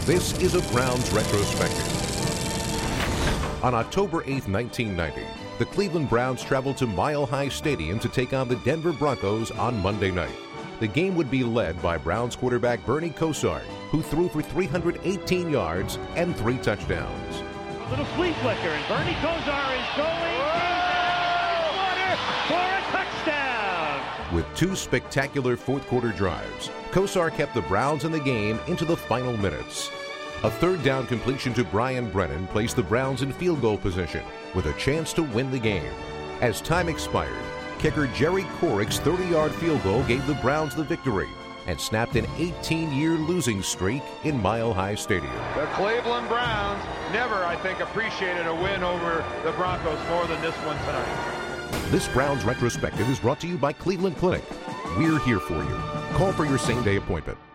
This is a Browns retrospective. On October 8, 1990, the Cleveland Browns traveled to Mile High Stadium to take on the Denver Broncos on Monday night. The game would be led by Browns quarterback Bernie Kosar, who threw for 318 yards and 3 touchdowns. A little flea flicker, and Bernie Kosar is going in water for a touchdown. With 2 spectacular fourth-quarter drives, Kosar kept the Browns in the game into the final minutes. A third down completion to Brian Brennan placed the Browns in field goal position with a chance to win the game. As time expired, kicker Jerry Corrick's 30-yard field goal gave the Browns the victory and snapped an 18-year losing streak in Mile High Stadium. The Cleveland Browns never, I think, appreciated a win over the Broncos more than this one tonight. This Browns retrospective is brought to you by Cleveland Clinic. We're here for you. Call for your same-day appointment.